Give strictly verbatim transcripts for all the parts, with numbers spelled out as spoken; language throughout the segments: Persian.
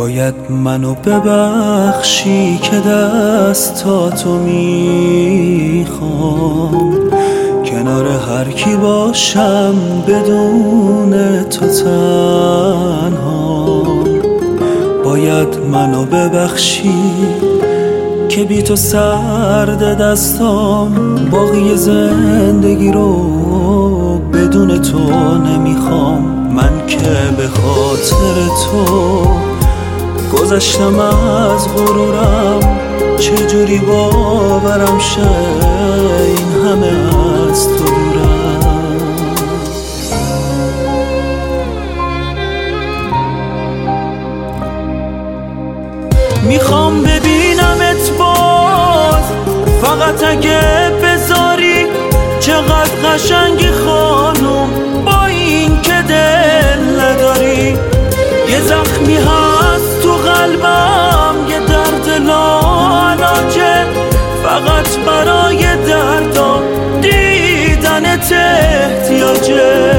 باید منو ببخشی که دستاتو میخوام، کنار هر کی باشم بدون تو تنها. باید منو ببخشی که بی تو سرد دستام، باقی زندگی رو بدون تو نمیخوام. من که به خاطر تو گذشتم از غرورم، چجوری باورم شه این همه از تو دورم. میخوام ببینمت باز، فقط اگه بذاری. چقدر قشنگی خانم با این که دل نداری. یه زخمی هست تو قلبم، یه درد لاعلاجه، فقط برای دردام دیدنت احتیاجه.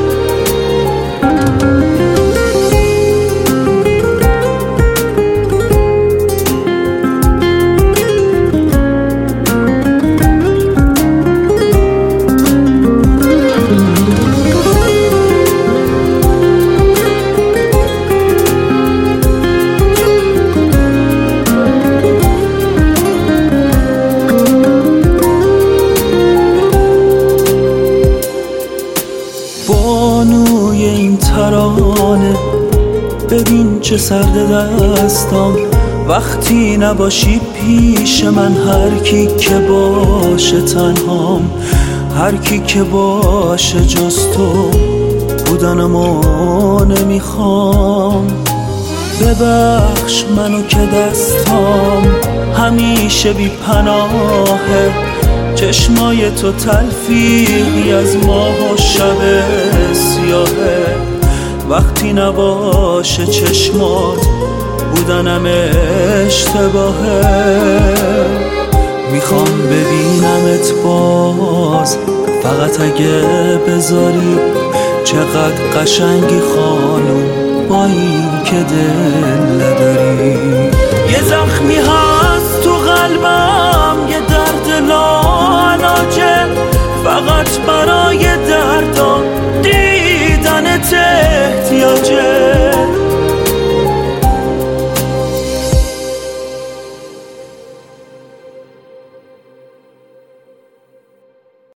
بانوی این ترانه ببین چه سرد دستام، وقتی نباشی پیش من. هر کی که باشه تنهام، هر کی که باشه جز تو بودنمو نمیخوام. ببخش منو که دستام همیشه بی پناهه، چشمای تو تلفیقی از ماه و شب سیاهه. وقتی نباشه چشمات بودنم اشتباهه. میخوام ببینمت باز، فقط اگه بذاری. چقدر قشنگی خانم با این که دل نداری. یه زخمی ها